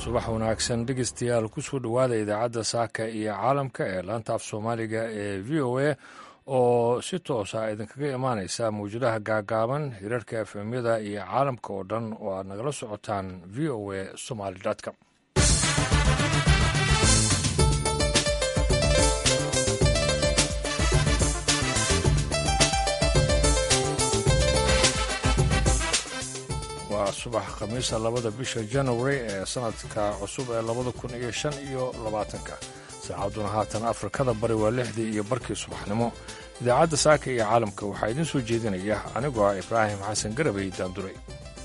subax wanaagsan dhegeystayaal kusoo dhowaada idaacadda saaka iyo caalamka ee laanta af soomaaliga ee v o a oo si toosa idinkaga imaaneysa mawjadaha gaagaaban hirarka efemyada iyo caalamka oo dhan oo aad nagala socotaan v o a somaly.com. waa subax khamiisa 2 bisha January ee sanadka cusub ee 2025 saacaduna haatan Afrikada bari waa 6 iyo barkii subaxnimo. idaacadda saaka iyo caalamka waxaa idin soo jeedinaya anigoo Ibraahim Xasan Garabay Daanduray.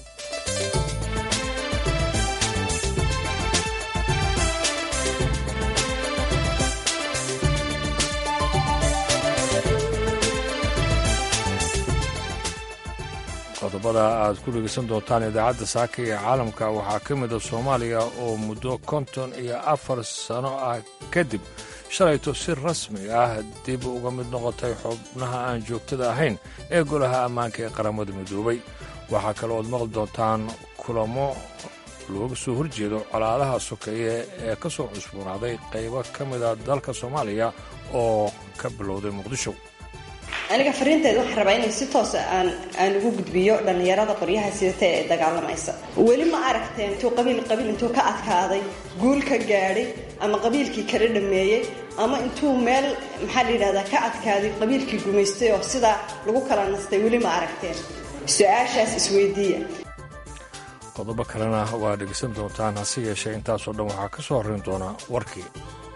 qodobada aad ku dhegeysan doontaan idaacadda saaka iyo caalamka waxaa ka mid ah Soomaaliya oo muddo 54 sano ah kadib shalayto si rasmi ah dib uga mid noqotay xubnaha aan joogtada ahayn ee golaha ammaanka ee qaramada midoobay. waxaa kale oo maqli doontaan kulamo looga soo horjeedo colaadaha sokeeye ee ka soo cusboonaaday qaybo ka mid ah dalka Soomaaliya oo ka bilowday Muqdisho. aniga fariinteedu waxaan rabaa inay si toos aan ugu gudbiyo dhallinyarada qoryaha sidata ee dagaalamaysa. weli ma aragteen intuu qabiil intuu ka adkaaday guul ka gaadhay ama qabiilkii kala dhameeyey ama intuu meel maxaa la yidhahdaa ka adkaaday qabiilkii gumaystay oo sidaa lagu kala nastay. weli ma aragteen? su-aashaas isweydiiya. qodobo kalena waa dhegeysan doontaan, hase yeeshee intaasoo dhan waxaa ka soo horrayn doona warkii.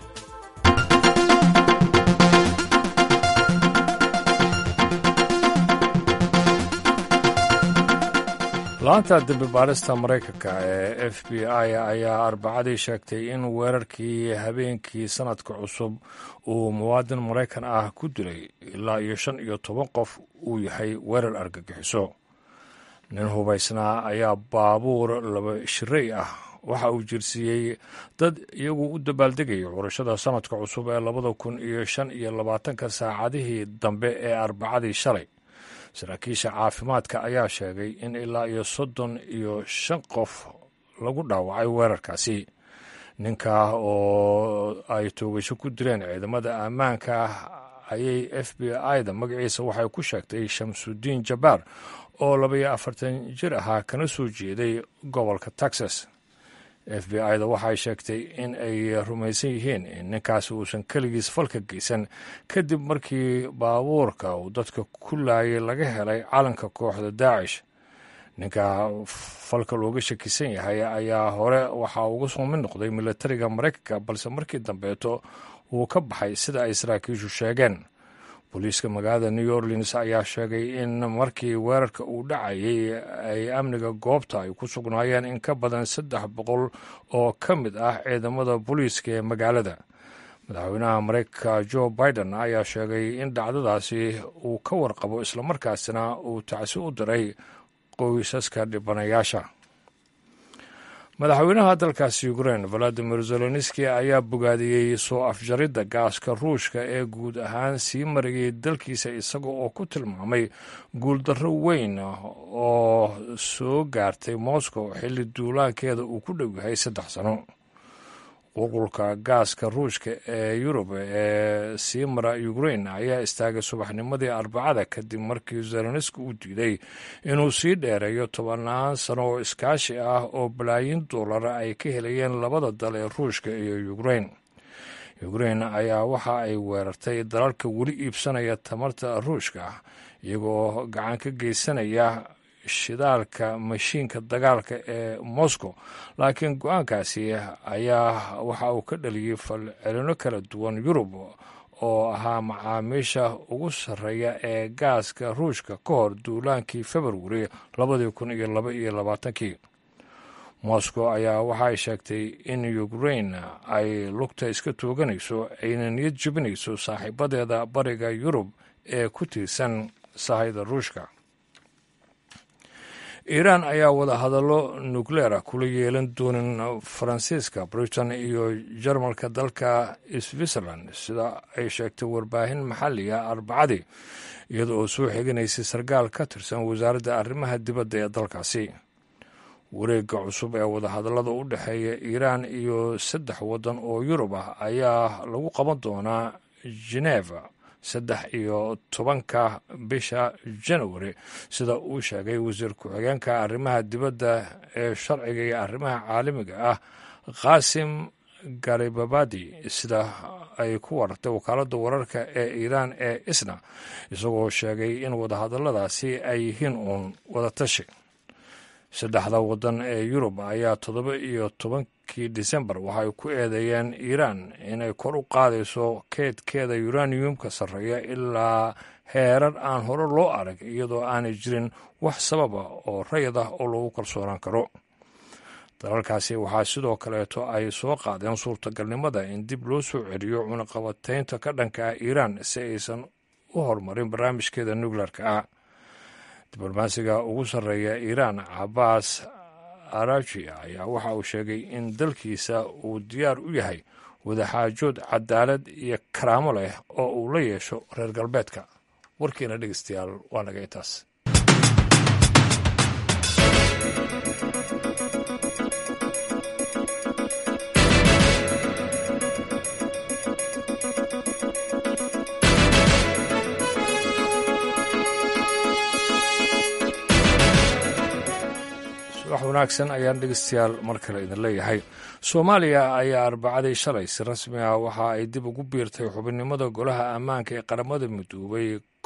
laanta dambibaarista Maraykanka ee FBI ayaa Arbacadii sheegtay in weerarkii habeenkii sanadka cusub uu muwaadin Maraykan ah ku dilay ilaa iyo 15 qof uu yahay weerar argagixiso. nin hubaysnaa ayaa baabuur laba shiray ah waxa uu jirsiiyey dad iyagu u dabaaldegayay curashada sanadka cusub ee 2025 saacadihii dambe ee Arbacadii shalay. saraakiisha caafimaadka ayaa sheegay in ilaa iyo 35 qof lagu dhaawacay weerarkaasi. ninka oo ay toogasho ku direen ciidamada ammaanka ayay FBI-da magaciisa waxay ku sheegtay Shamsuddin Jabbar oo 42 jir ahaa kana soo jeeday gobolka Texas. FBI-da waxay sheegtay in ay rumaysan yihiin in ninkaasi uusan keligiis falka geysan kadib markii baabuurka uu dadka ku laayay laga helay calanka kooxda Daacish. ninka falka looga shakisan yahay ayaa hore waxaa uga soo mid noqday militariga Maraykanka, balse markii dambeeto uu ka baxay sida ay saraakiishu sheegeen. booliiska magaalada New Orleans ayaa sheegay in markii weerarka uu dhacayay ay amniga goobta ay ku sugnaayeen in ka badan 300 oo ka mid ah ciidamada booliiska ee magaalada. madaxweynaha Maraykanka Joe Biden ayaa sheegay in dhacdadaasi uu ka warqabo islamarkaasina uu tacsi u diray qoysaska dhibanayaasha. madaxweynaha dalkaasi Ukraine Volodymyr Zelensky ayaa bogaadiyey soo afjaridda gaaska Ruushka ee guud ahaan sii marayay dalkiisa isaga oo ku tilmaamay guuldarro weyn oo soo gaartay Moscow xilli duulaankeeda uu ku dhow yahay 3 sano. qulqulka gaaska Ruushka ee Yurub ee sii mara Ukraine ayaa istaagay subaxnimadii Arbacada kadib markii Zelensky uu diiday inuu sii dheereeyo 10 sano oo iskaashi ah oo balaayiin dollar ay ka helayeen labada dal ee Ruushka iyo Ukraine. Ukraine ayaa waxa ay weerartay dalalka weli iibsanaya tamarta Ruushka iyagoo gacan ka geysanaya shidaalka mashiinka dagaalka ee Moscow, laakiin go'aankaasi ayaa waxa uu ka dhaliyay falcelino kala duwan Yurub oo ahaa macaamiisha ugu sarreeya ee gaaska Ruushka ka hor duulaankii February 2022. Moscow ayaa waxay sheegtay in Ukraine ay lugta iska tooganayso ayna niyad jebinayso saaxiibadeeda bariga Yurub ee ku tiirsan sahayda Ruushka. Iiraan ayaa wada hadallo nukleer ah kula yeelan doonin Faransiiska, Britain iyo Jarmalka dalka Switzerland sida ay sheegtay warbaahin maxalliga Arbacadii, iyada oo soo xiganaysay sarkaal ka tirsan wasaaradda arrimaha dibadda ee dalkaasi. wareegga cusub ee wadahadallada u dhexeeya iiraan iyo 3 waddan oo yurub ah ayaa lagu qaban doonaa geneva 13 bisha January sida uu sheegay wasiir ku-xigeenka arrimaha dibadda ee sharciga iyo arrimaha caalamiga ah Qasim Garibabadi sida ay ku warartay wakaaladda wararka ee Iiraan ee ISNA isagoo sheegay in wadahadalladaasi ay yihiin uun wadatashi 3 waddan ee Yurub ayaa 17 Disembar waxay ku eedeeyeen Iiraan inay kor u qaadayso keedkeeda uraniumka sarreeya ilaa heerar aan hore loo arag iyadoo aanay jirin wax sababa oo rayid ah oo lagu kalsoonaan karo dalalkaasi waxaa sidoo kaleeto ay soo qaadeen suurtagalnimada in dib loo soo celiyo cunaqabataynta ka dhanka ah Iiraan si aysan u horumarin barnaamijkeeda nukleerka ah diblomaasiga ugu sarreeya Iiraan Abbas Araghchi ayaa waxa uu sheegay in dalkiisa uu diyaar u yahay wadaxaajood cadaalad iyo karaamo leh oo uu la yeesho reer galbeedka warkiina dhegeystayaal waa naga intaas wax wanaagsan ayaan dhegeystayaal mar kale idin leeyahay Soomaaliya ayaa arbacadii shalay si rasmi ah waxa ay dib ugu biirtay xubinnimada golaha ammaanka ee qaramada midoobay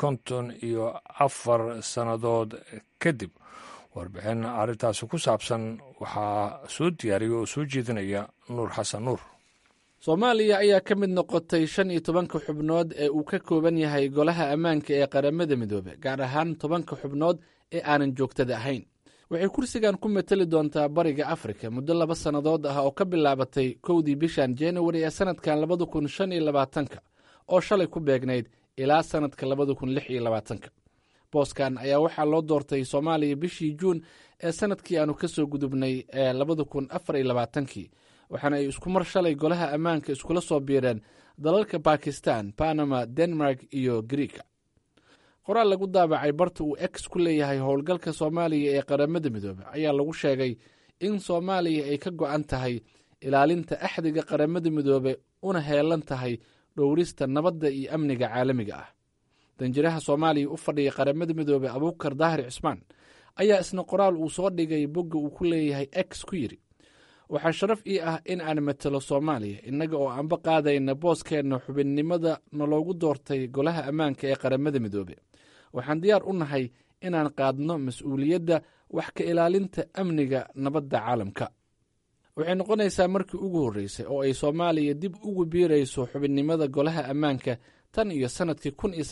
54 sannadood kadib warbixin arrintaasi ku saabsan waxaa soo diyaariyay oo soo jeedinaya Nuur Xasan Nuur Soomaaliya ayaa ka mid noqotay 15 xubnood ee uu ka kooban yahay golaha ammaanka ee qaramada midoobay gaar ahaan 10 xubnood ee aanan joogtada ahayn waxay kursigan ku matali doontaa bariga Afrika muddo 2 sannadood ah oo ka bilaabatay 1 bishan January ee sanadkan 2025 oo shalay ku beegnayd ilaa sanadka 2026 booskan ayaa waxaa loo doortay Soomaaliya bishii Juun ee sanadkii aanu ka soo gudubnay ee 2024 waxaana ay isku mar shalay golaha ammaanka iskula soo biireen dalalka Pakistan, Panama, Denmark iyo Greek qoraal lagu daabacay barta uu X ku leeyahay howlgalka Soomaaliya ee qaramada midoobay ayaa lagu sheegay in Soomaaliya ay ka go'an tahay ilaalinta axdiga qaramada midoobay una heelan tahay dhowrista nabadda iyo amniga caalamiga ah danjiraha Soomaaliya u fadhiya qaramada midoobay Abuukar Daahir Cismaan ayaa isna qoraal uu soo dhigay bogga uu ku leeyahay X ku yiri waxaa sharaf ii ah in aan matalo Soomaaliya inaga oo aanba qaadayna booskeena xubinnimada naloogu doortay golaha ammaanka ee qaramada midoobay waxaan diyaar u nahay inaan qaadno mas'uuliyadda wax ka ilaalinta amniga nabadda caalamka waxay noqonaysaa markii ugu horreysay oo ay Soomaaliya dib ugu biirayso xubinnimada golaha ammaanka tan iyo sanadkii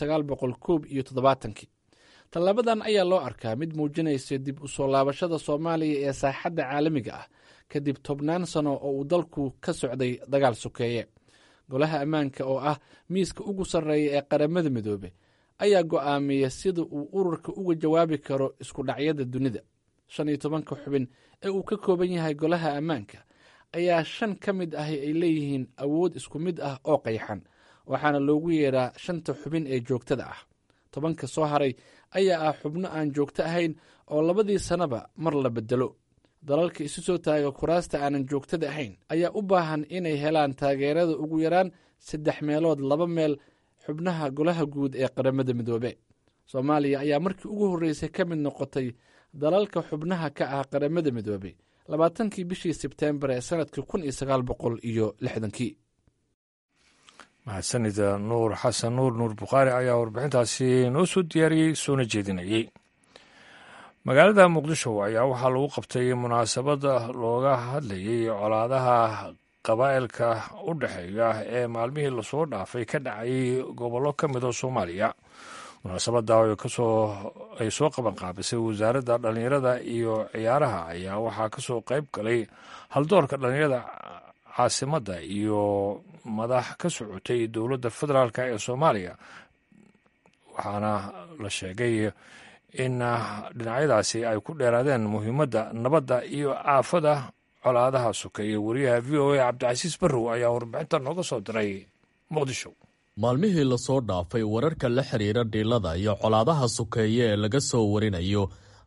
1971 tallabadan ayaa loo arkaa mid muujinaysa dib u soo laabashada Soomaaliya ee saaxadda caalamiga ah kadib 10 sano oo uu dalku ka socday dagaal sokeeye golaha ammaanka oo ah miiska ugu sarreeya ee qaramada midoobay ayaa go'aamiyay sida uu ururka uga jawaabi karo isku dhacyada dunida 15 xubin ee uu ka kooban yahay golaha ammaanka ayaa 5 ka mid ah ay leeyihiin awood isku mid ah oo qayxan waxaana loogu yeeraa 5 xubin ee joogtada ah 10 soo haray ayaa ah xubno aan joogto ahayn oo labadii sanaba mar la bedelo dalalka isu soo taaga kuraasta aanan joogtada ahayn ayaa u baahan inay helaan taageerada ugu yaraan 3/2 meel xubnaha golaha guud ee qaramada midoobe Soomaaliya ayaa markii ugu horreysay ka mid noqotay dalalka xubnaha ka ah qaramada midoobe 20 bishii Sebtembar ee sanadkii 1960 mahadsanida Nuur Xasan Nuur Bukhari ayaa warbixintaasi noo soo diyaariyey soona jeedinayay magaalada Muqdisho ayaa waxaa lagu qabtay munaasabada looga hadlayay colaadaha qabaa'ilka u dhaxeeya ee maalmihii la soo dhaafay ka dhacay gobollo ka mid ah Soomaaliya munaasabada ay soo qaban qaabisay wasaaradda dhalinyarada iyo ciyaaraha ayaa waxaa ka soo qayb galay haldoorka dhalinyarada caasimadda iyo madax ka socotay dowladda federaalk ee Soomaaliya waxaana la sheegay in dhinacyadaasi ay ku dheeraadeen muhiimadda nabadda iyo aafada colaadaha sokeeye wariyaha VOA Cabdicasiis Barrow ayaa warbixinta nooga soo diray Muqdisho maalmihii la soo dhaafay wararka la xiriira dhiilada iyo colaadaha sokeeye ee laga soo warinayo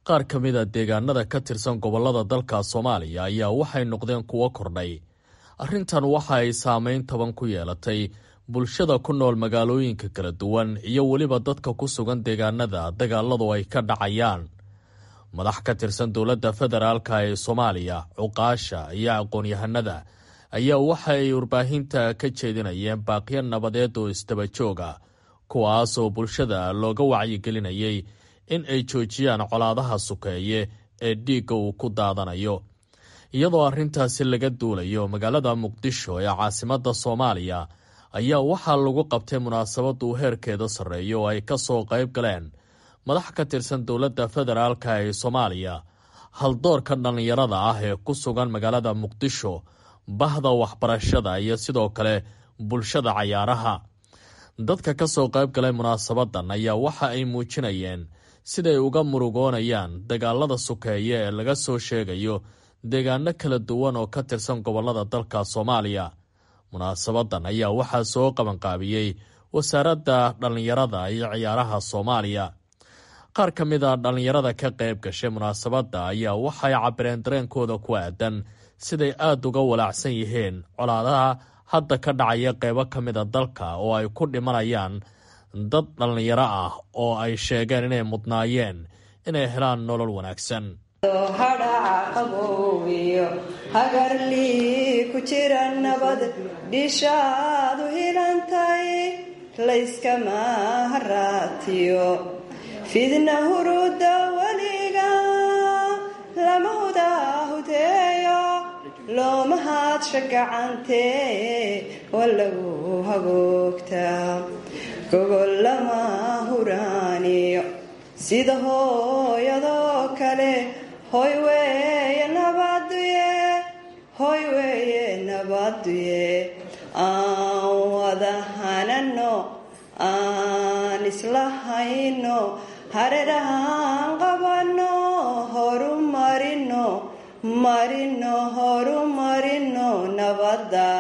qaar ka mid a deegaanada ka tirsan gobollada dalka Soomaaliya ayaa waxay noqdeen kuwo kordhay. Arrintan waxa ay saameyn taban ku yeelatay bulshada ku nool magaalooyinka kala duwan iyo weliba dadka ku sugan deegaanada dagaaladu ay ka dhacayaan. Madax ka tirsan dowladda federaalka ee Soomaaliya, cuqaasha iyo aqoon-yahanada ayaa waxa ay warbaahinta ka jeedinayeen baaqiyo nabadeed oo isdaba joog ah, kuwaasoo bulshada looga wacyigelinayay in ay joojiyaan colaadaha sukeeye ee dhiigga uu ku daadanayo. Iyadoo arrintaasi laga duulayo, magaalada Muqdisho ee caasimadda Soomaaliya ayaa waxaa lagu qabtay munaasabad uu heerkeeda sarreeyo oo ay ka soo qayb galeen madax ka tirsan dowladda federaalka ee Soomaaliya, haldoorka dhallinyarada ah ee ku sugan magaalada Muqdisho, bahda waxbarashada iyo sidoo kale bulshada cayaaraha. Dadka ka soo qayb galay munaasabadan ayaa waxa ay muujinayeen siday uga murugoonayaan dagaalada sukeeye ee laga soo sheegayo deegaano kala duwan oo ka tirsan gobollada dalka Soomaaliya. Munaasabadan ayaa waxaa soo qabanqaabiyey wasaaradda dhallinyarada iyo ciyaaraha Soomaaliya. Qaar ka mid a dhallinyarada ka qayb gashay munaasabadda ayaa waxay cabireen dareenkooda ku aadan siday aad uga walaacsan yihiin colaadaha hadda ka dhacaya qaybo ka mid a dalka oo ay ku dhimanayaan dad dhallinyaro ah oo ay sheegeen inay mudnaayeen inay helaan nolol wanaagsan. hadhaca qaboobiyo hagarlii ku jira nabad dhishaadu hilantay layskama haraatiyo fidna huruda weliga lama hudahudeeyo loomahaadsha gacantee walagu hagoogtaa gogol lama huraaniyo sida hooyadoo kale hoy weeye nabaduye aan wada hanano aan isla hayno hareerahaan qabano horumarino nabada.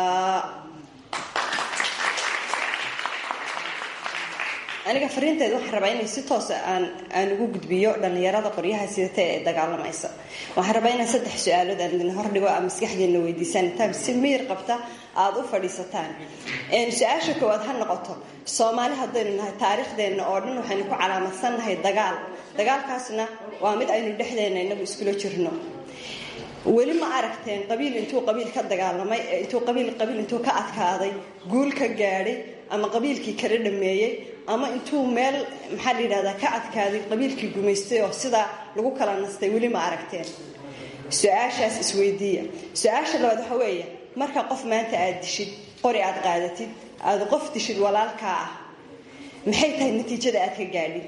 aniga fariinteeda waxaan rabaa inay si toos aan ugu gudbiyo dhallinyarada qoryaha sidata ee dagaalamaysa. waxaan rabaa inaan 3 su'aalood aan idin hordhigo ama maskaxdeena weydiisaan intaan si miyir qabta aad u fadhiisataan. su-aasha koowaad ha noqoto, Soomaali haddaynu nahay taariikhdeena oo dhan waxaynu ku calaamadsannahay dagaalkaasna waa mid aynu dhexdeena inagu iskula jirno. weli ma aragteen qabiil intuu qabiil ka dagaalamay, intuu qabiil intuu ka adkaaday guul ka gaadhay ama qabiilkii kala dhameeyey ama intuu meel maxaa la yidhahdaa ka adkaaday qabiilkii gumaystay oo sidaa lagu kala nastay? weli ma aragteen? su-aashaas isweydiiya. su-aasha labaad waxa weeye, marka qof maanta aad dishid, qori aad qaadatid, aad qof dishid walaalkaa ah, maxay tahay natiijada aad ka gaadhid?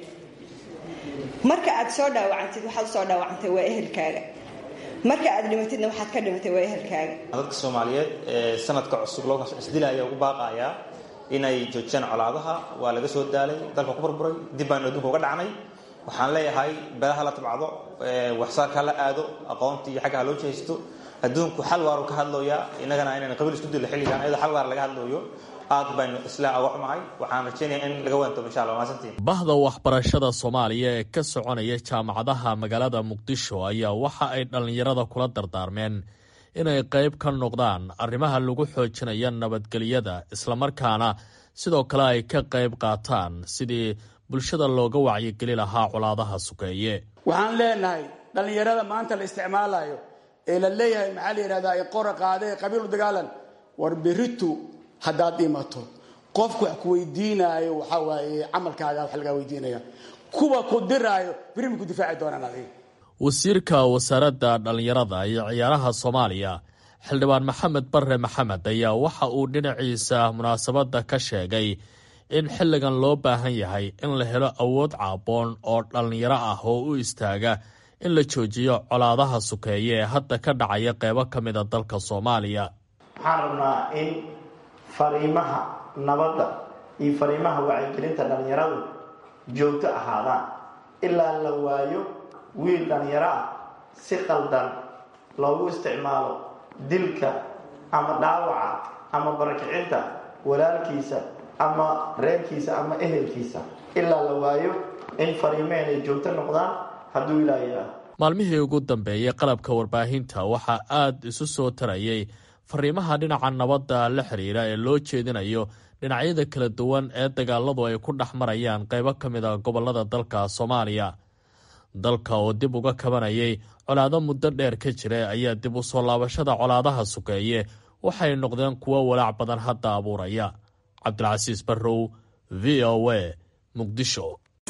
marka aad soo dhaawacantid, waxaad usoo dhaawacantay waa ehelkaaga. marka aad dhimatidna waxaad ka dhimatay waa ehelkaaga. dadka Soomaaliyeed sanadka cusub loo isdilaya ugu baaqaya inay joojiyaan colaadaha. waa laga soo daalay, dalka ku burburay, dib baan adduunka uga dhacnay. waxaan leeyahay beelaha la tabcado, waxsaarka la aado, aqoontii iyo xagga loo jeesto. adduunku xal waar ka hadlooyaa, inagana inaan qabiil isku dilo xilligan ayada xal waar laga hadlooyo. aad baan isla awacmahay. waxaan rajaynayaa in laga waanto insha Allah. maasantiin. bahda waxbarashada Soomaaliya ee ka soconaya jaamacadaha magaalada Muqdisho ayaa waxa ay dhallinyarada kula dardaarmeen inay qayb ka noqdaan arrimaha lagu xoojinayo nabadgelyada, isla markaana sidoo kale ay ka qayb qaataan sidii bulshada looga wacyigeli lahaa colaadaha sukeeye. waxaan leenahay dhallinyarada maanta la isticmaalayo ee la leeyahay maxaa la yidhahdaa ay qora qaadee qabiil u dagaalan, war beritu haddaad dhimato qofku wax ku weydiinaayo waxaa waaye camalkaaga wax lagaa weydiinaya. kuwa ku diraayo beri ku difaaci doonaan adiga. wasiirka wasaaradda dhallinyarada iyo ciyaaraha Soomaaliya, xildhibaan Maxamed Barre Maxamed, ayaa waxa uu dhinaciisa munaasabadda ka sheegay in xilligan loo baahan yahay in la helo awood caaboon oo dhallinyaro ah oo u istaaga in la joojiyo colaadaha sukeeye ee hadda ka dhacaya qaybo ka mid a dalka Soomaaliya. waxaan rabnaa in fariimaha nabadda iyo fariimaha wacyigelinta dhallinyaradu joogto ahaadaan ilaa la waayo wiil dhallinyaro ah si qaldan loogu isticmaalo dilka ama dhaawaca ama barakicinta walaalkiisa ama reerkiisa ama ehelkiisa. ilaa la waayo in fariimeen ay joogto noqdaan hadduu ilaayaa. maalmihii ugu dambeeyey qalabka warbaahinta waxaa aad isu soo tarayay fariimaha dhinaca nabadda la xiriira ee loo jeedinayo dhinacyada kala duwan ee dagaaladu ay ku dhex marayaan qaybo ka mid a gobollada dalka Soomaaliya. dalka oo dib uga kabanayay colaado muddo dheer ka jira ayaa dib u soo laabashada colaadaha sugeeye waxay noqdeen kuwo walaac badan hadda abuuraya. Cabdilcasiis Barrow, VOA, Muqdisho.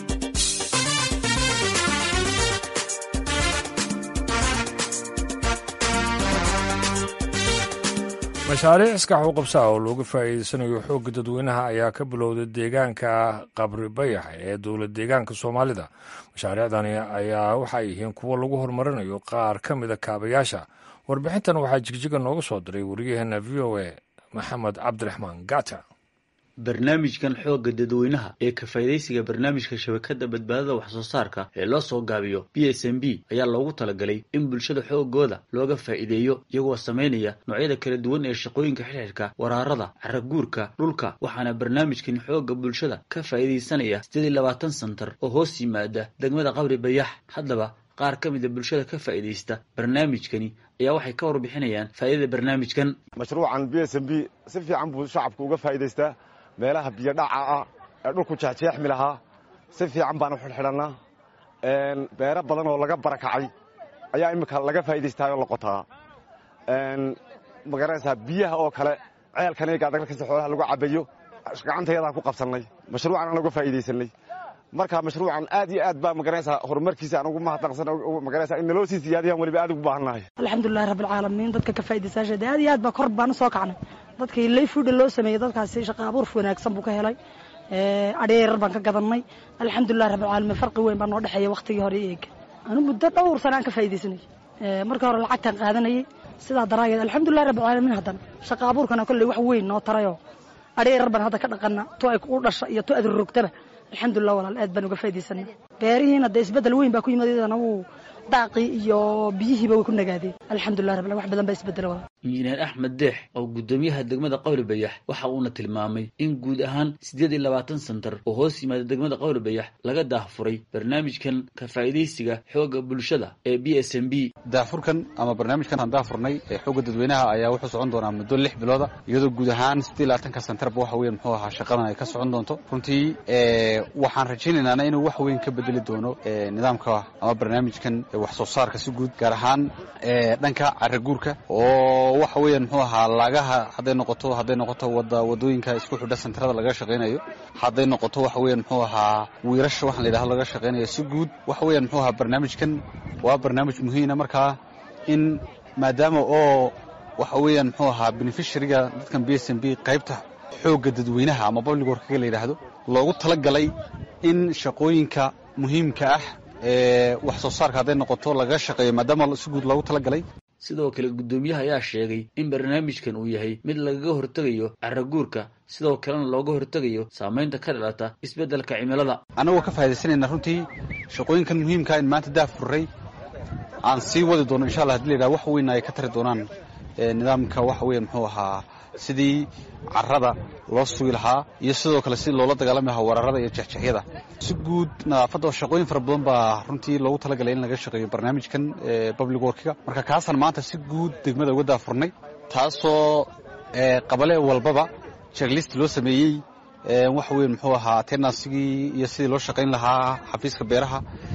mashaariic iskax u qabsaa oo looga faa'iideysanayo xoogga dadweynaha ayaa ka bilowday deegaanka qabri bayax ee dowlad deegaanka Soomaalida. mashaariicdani ayaa waxay yihiin kuwo lagu horumarinayo qaar ka mid a kaabayaasha. warbixintan waxaa jigjiga nooga soo diray wariyaheena VOA Maxamed Cabdiraxmaan Gata. barnaamijkan xoogga dadweynaha ee ka faa'iideysiga barnaamijka shabakada badbaadada wax soo saarka ee loo soo gaabiyo PSMB ayaa loogu talagalay in bulshada xoogooda looga faa'iideeyo iyagoo sameynaya noocyada kala duwan ee shaqooyinka xiriirka waraarada caraguurka dhulka waxaana barnaamijkan xoogga bulshada ka faa'iideysanaya 28 santar oo hoos yimaada degmada qabri bayax. haddaba qaar ka mid ah bulshada ka faa'iideysta barnaamijkani ayaa waxay ka warbixinayaan faa'iidada barnaamijkan. mashruucan PSMB si fiican buu shacabku uga faa'iideystaa meelaha biyo dhaca ah ee dhulku jeexjeexmi lahaa si fiican baan u xidhxidhannaa. beero badan oo laga barakacay ayaa imika laga faa'iidaystaayo la qotaa. ma garanaysaa biyaha oo kale ceelkan iyaga dagalkasta xoolaha lagu cabayo gacantayadaa ku qabsannay mashruucan aan uga faa'iidaysanay. marka mashruucan aad iyo aad baa ma garanaysaa horumarkiisa aan ugu mahadnaqsan ma garanaysaa in naloo sii siyaadiyaan weliba aad ugu baahannahay. alxamdulillahi rabbil caalamiin dadka ka faa'iidaysaashada aad iyo aad baa kor baan u soo kacnay. dadkii layfuudha loo sameeyey dadkaasi shaqo abuur wanaagsan buu ka helay. adheerar baan ka gadannay. alxamdulillahi rabbil caalamiin farqi weyn baa noo dhexeeya waqtigii hore iyo eega. anu muddo dhowr sano aan ka faa'iidaysanay. markii hore lacagtaan qaadanayay sidaa daraageed alxamdulillahi rabbil caalamiin haddana shaqo abuurkana kolley wax weyn noo tarayo adheerar baan hadda ka dhaqannaa to ay u dhasha iyo to aad rogtaba alxamdulilah walaal aad baan uga faa'iidaysanay. beerihiina dee isbeddel weyn baa ku yimid iyadana wuu daaqii iyo biyihiiba way ku nagaadeen. alxamdulilah rabbil wax badan baa isbeddela walaal. injineer axmed deex oo gudoomiyaha degmada qabri bayax waxa uuna tilmaamay in guud ahaan 28 santar oo hoos yimaada degmada qabri bayax laga daahfuray barnaamijkan ka faa'iideysiga xoogga bulshada ee PSMB. daahfurkan ama barnaamijkan aan daahfurnay ee xoogga dadweynaha ayaa wuxuu socon doonaa muddo 6 bilooda iyadoo guud ahaan 28 santarba waxa weyn muxuu ahaa shaqadan ay ka socon doonto. runtii waxaan rajaynaynaa inuu wax weyn ka bedeli doono nidaamka ama barnaamijkan wax soo saarka si guud gaar ahaan dhanka caraguurka oo waxa weeyaan muxuu ahaa laagaha hadday noqoto wadooyinka isku xidha santarada laga shaqeynayo hadday noqoto waxa weeyaan muxuu ahaa wiirasha waxa la yiraahdo laga shaqeynayo si guud waxa weeyaan muxuu ahaa barnaamijkan waa barnaamij muhiim ah markaa in maadaama oo waxa weeyaan muxuu ahaa beneficiary-ga dadkan PSMB qaybta xoogga dadweynaha ama public work-ga la yiraahdo loogu talagalay in shaqooyinka muhiimka ah ee wax soo saarka hadday noqoto laga shaqeeyo maadaama si guud loogu talagalay. sidoo kale gudoomiyaha ayaa sheegay in barnaamijkan uu yahay mid lagaga hortegayo caraguurka sidoo kalena looga hortegayo saamaynta ka dhalata isbeddelka cimilada. anagoo ka faa'iidaysanayna runtii shaqooyinkan muhiimka in maanta daahfurray aan sii wadi doono insha Allah haddii la yidhaha wax weyn ay ka tari doonaan nidaamka waxa weeye muxuu ahaa sidii carrada loo sugi lahaa iyo sidoo kale si loola dagaalami lahaa waraarada iyo jeexjeexyada. si guud nadaafadda shaqooyin fara badan baa runtii loogu talagalay in laga shaqeeyo barnaamijkan public work-ga marka kaasaan maanta si guud degmada uga daafurnay taasoo qabale walbaba checklist loo sameeyey waxa weyn muxuu ahaa tenansigii iyo sidii loo shaqayn lahaa xafiiska beeraha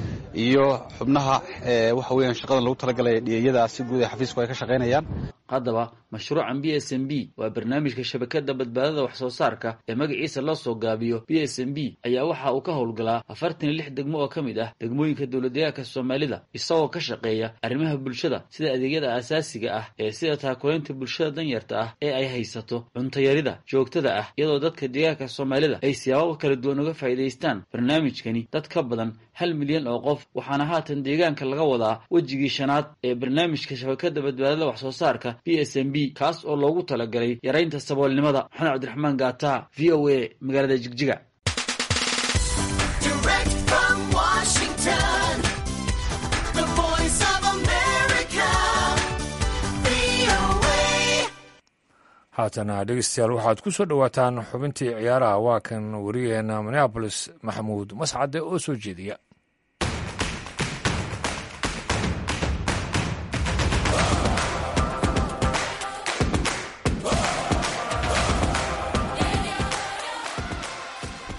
iyo xubnaha waxa weeyaan shaqada lagu talagalay dhiyada si guud ee xafiisku ay ka shaqaynayaan. haddaba mashruucan PSMB waa barnaamijka shabakada badbaadada wax soo saarka ee magaciisa loo soo gaabiyo PSMB ayaa waxa uu ka howlgalaa 46 degmo oo kamid ah degmooyinka dowladdeegaanka Soomaalida isagoo ka shaqeeya arrimaha bulshada sida adeegyada aasaasiga ah ee sida taakuleynta bulshada danyarta ah ee ay haysato cunto yarida joogtada ah iyadoo dadka deegaanka Soomaalida ay siyaabo kala duwan uga faa'iideystaan barnaamijkani dad ka badan 1 milyan oo qof waxaana haatan deegaanka laga wadaa wajigii shanaad ee barnaamijka shabakada badbaadada wax soo saarka PSMB kaas oo loogu talagalay yaraynta saboolnimada. Maxamed Cabdiraxmaan Gata, VOA, magaalada Jigjiga. haatana dhegeystayaal waxaad ku soo dhowaataan xubintii ciyaaraha waa kan wariyaheena Minneapolis Maxamuud Mascade oo soo jeediya.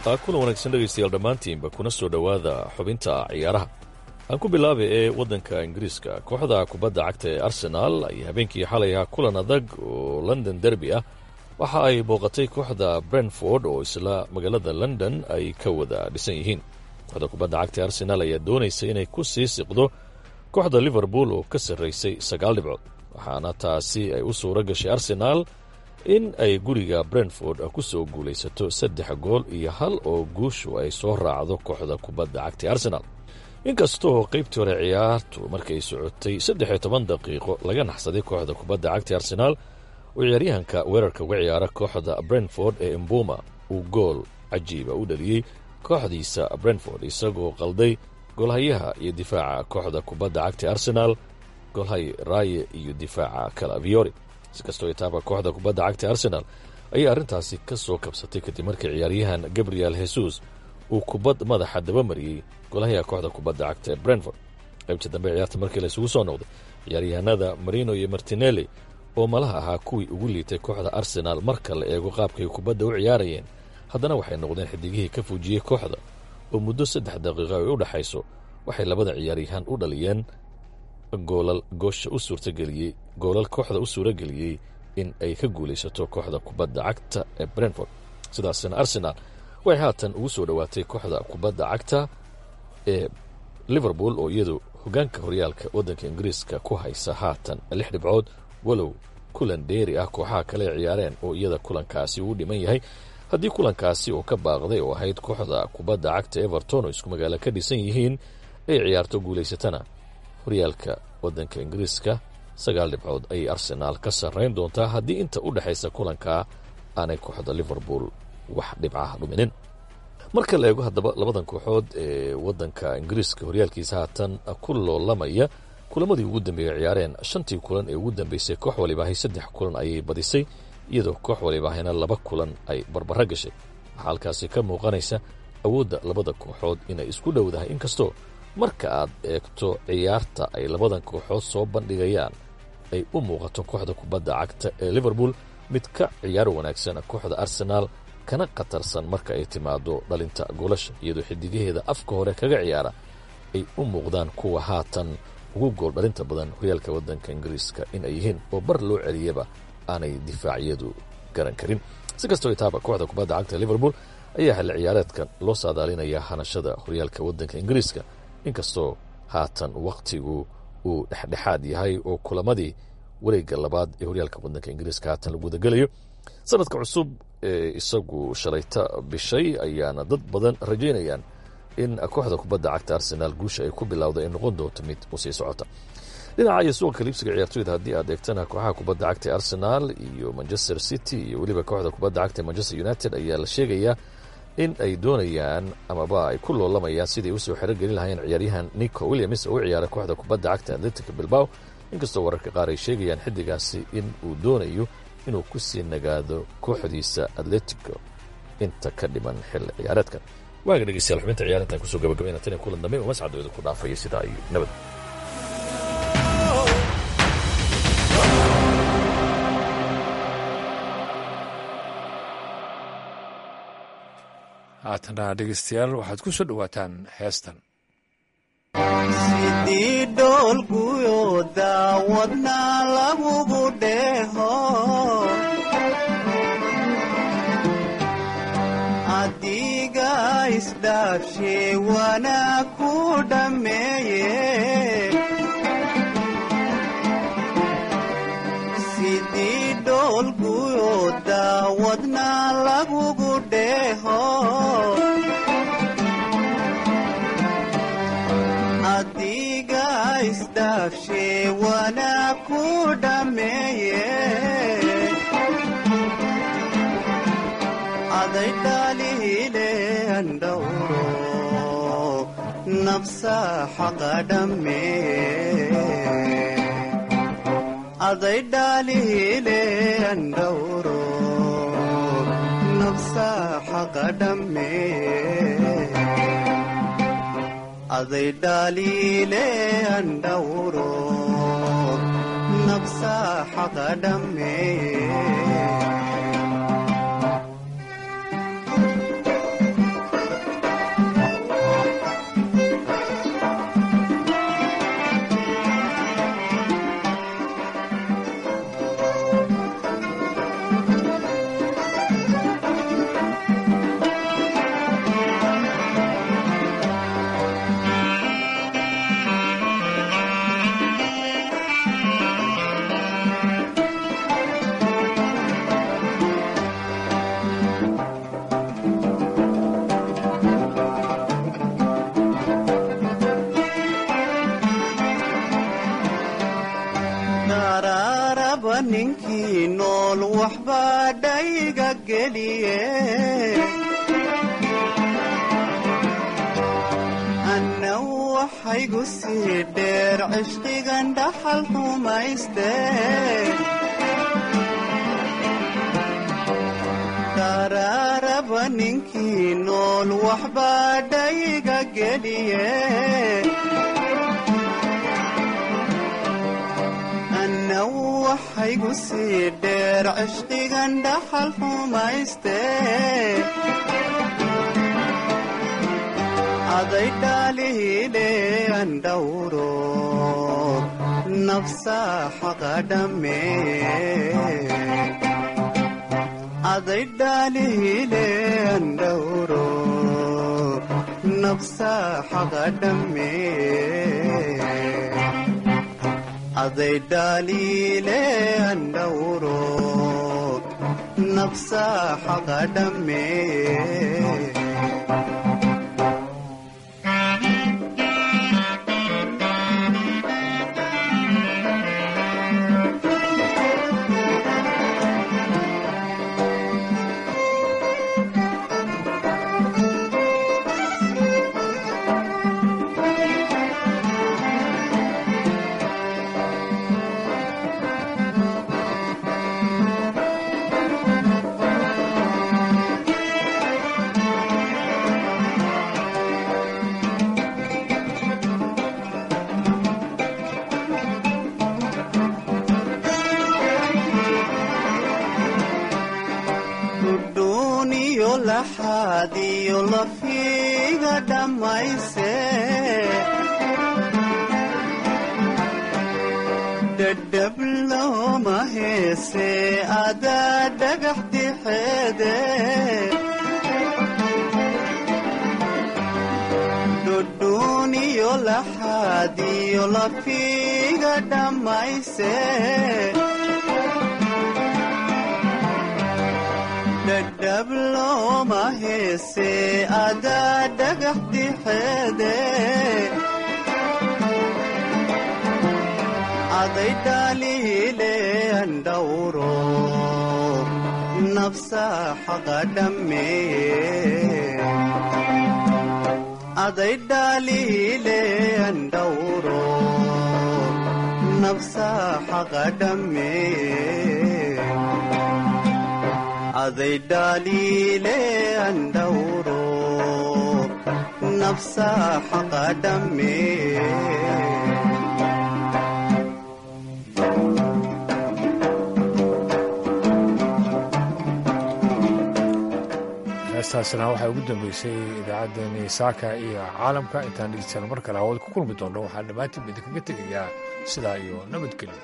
kulan wanaagsan dhegaystayaal dhammaantiinba kuna soo dhowaada xubinta ciyaaraha aan ku bilaabay ee waddanka ingiriiska kooxda kubadda cagta ee arsenaal ayaa habeenkii xalay ahaa kulan adag oo london derby ah waxa ay booqatay kooxda brentford oo isla magaalada london ay ka wada dhisan yihiin kooxda kubadda cagta ee arsenaal ayaa doonaysay inay ku sii siqdo kooxda liverpool oo ka sarraysay 9 dhibcood waxaana taasi ay u suuro gashay arsenaal in ay guriga brentford ku soo guulaysato 3 gool iyo 1 oo guushu ay soo raacdo kooxda kubadda cagta ee arsenaal inkastoo qaybtii hore ciyaartu markay socotay 13 daqiiqo laga naxsaday kooxda kubadda cagta ee arsenaal oo ciyaaryahanka weerarka uga ciyaara kooxda brentford ee mbuma uu gool cajiiba u dhaliyey kooxdiisa brentford isagoo qalday goolhayaha iyo difaaca kooxda kubadda cagta ee arsenaal goolhay raaye iyo difaaca calaviori inkastoo itaaba kooxda kubadda cagta ee arsenaal ayaa arrintaasi ka soo kabsatay kadib markii ciyaaryahan gabriel jesus uu kubad madaxa dabamariyey goolhayaha kooxda kubadda cagta ee brentford qaybtii dambe ciyaarta markii la isugu soo noqday ciyaaryahanada marino iyo martinelli oo malaha ahaa kuwii ugu liitay kooxda arsenaal marka la eego qaabkay kubadda u ciyaarayeen haddana waxay noqdeen xidigihii ka fuujiyey kooxda oo muddo 3 daqiiqo ay u dhaxayso waxay labada ciyaaryahan u dhaliyeen goolal kooxda u suurageliyey in ay ka guulaysato kooxda kubadda cagta ee brentford sidaasna arsenaal waxay haatan ugu soo dhowaatay kooxda kubadda cagta ee liverpool oo iyadu hogaanka horyaalka waddanka ingiriiska ku haysa haatan 6 dhibcood walow kulan dheeri ah kooxaha kale ciyaareen oo iyada kulankaasi uu dhiman yahay haddii kulankaasi oo ka baaqday oo ahayd kooxda kubadda cagta everton oo isku magaalo ka dhisan yihiin ay ciyaarto guulaysatana horyaalka waddanka ingiriiska 9 dhibcood ayay arsenaal ka sarrayn doontaa haddii inta u dhexaysa kulankaa aanay kooxda liverpool wax dhibcaha dhuminin marka la eego haddaba labadan kooxood ee waddanka ingiriiska horyaalkiisa haatan ku loolamaya kulamadii ugu dambeeyey ciyaareen 5tii kulan ee ugu dambeysay koox walibaahay 3 kulan ayay badisay iyadoo koox walibaahayna 2 kulan ay barbara gashay waxaa halkaasi ka muuqanaysa awoodda labada kooxood inay isku dhowdahay inkastoo marka aad eegto ciyaarta ay labadan kooxood soo bandhigayaan ay u muuqato kooxda kubadda cagta ee liverpool mid ka ciyaar wanaagsan kooxda arsenaal kana khatarsan marka ay timaado dhalinta goolasha iyadoo xidigaheeda afka hore kaga ciyaara ay u muuqdaan kuwa haatan ugu gool dhalinta badan horyaalka waddanka ingiriiska in ay yihiin oo bar loo celiyaba aanay difaacyadu garan karin si kastoo itaaba kooxda kubadda cagta liverpool ayaa xilli ciyaareedkan loo saadaalinayaa hanashada horyaalka waddanka ingiriiska inkastoo haatan wakhtigu uu dhexdhexaad yahay oo kulamadii wareegga labaad ee horyaalka waddanka ingiriiska haatan lagu wadagelayo sanadka cusub ee isagu shalayta bishay ayaana dad badan rajaynayaan in kooxda kubadda cagta arsenaal guusha ay ku bilowda ay noqon doonto mid u sii socota dhinaca iyo suuqa kaliibsiga ciyaartoyda haddii aad eegtana kooxaha kubadda cagta ee arsenaal iyo manchester city iyo weliba kooxda kubadda cagta ee manchester united ayaa la sheegayaa in ay doonayaan amaba ay ku loolamayaan sidai usoo xerogelin lahayn ciyaaryahan nico williams oo u ciyaara kooxda kubadda cagta atletic bilbao inkastoo wararka qaar ay sheegayaan xiddigaasi in uu doonayo inuu ku sii nagaado kooxdiisa atletico inta ka dhiman xilli ciyaareedkan waaga dhegeystayaal xubinta ciyaarintan kusoo gabagabayna tan kulan dambe oo mascadooda ku dhaafaya sidaa iyo nabad haatana dhegeystayaal waxaad ku soo dhowaataan heestan sidii dhoolguyo daawadna lagugu dheeho adiga isdhaafshe wana ku dhammeeye sidii dhoolguyo daawadna lagugu dheeho adiga isdhaafshe wana ku dhammeeye aday dhaalihile andhawro nafsa xaqa dhammeeye aday dhaalihile andhawro nafsa xaqa dhammeeye aday dhaalile andhawro nafsa xaqa dhammeeye nool waxbaa dhayga geliye anna waxaygu sii dheer cishqigan dhaxal xumayste daraaraba ninkii nool waxbaa dhayga geliye anna waxaygu sii dheer cishqigan dhaxal xumayste aday dhaalihile andhawro nafsa xaqa dhamme aday dhaalihile andhawro nafsa xaqa dhamme aday dhaalile andhawro nafsa xaqa dhamme laxaadiyo lafiga dhammayse dhadhab looma heese adaa dhagax dixeede dhudhuuniyo laxaadiyo lafiga dhammayse dhadhab looma heese adaa dhagax dixeede aday dhaalihile andhawro nafsa xaqa dhamme aday dhaalihile andhawro nafsa xaqa dhamme aday dhaalile andhawro nafsa xaqa dhamme heestaasina waxaa ugu dambeysay idaacaddeenii saaka iyo caalamka intaan dhegeystayaal mar kale hawada ku kulmi doonno waxaan dhammaantiin idinkaga tegayaa sidaa iyo nabadgelyo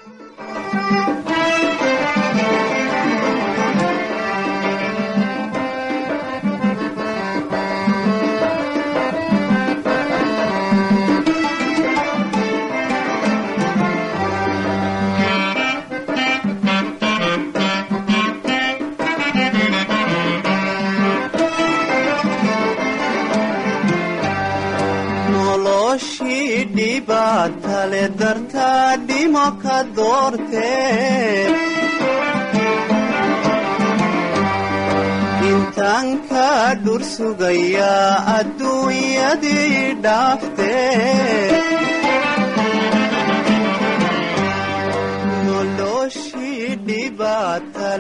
dhibaatale dartaa dhimo ka doortee intaan ka dhur sugayaa adduunyadii dhaaftee noloshii dhibaatale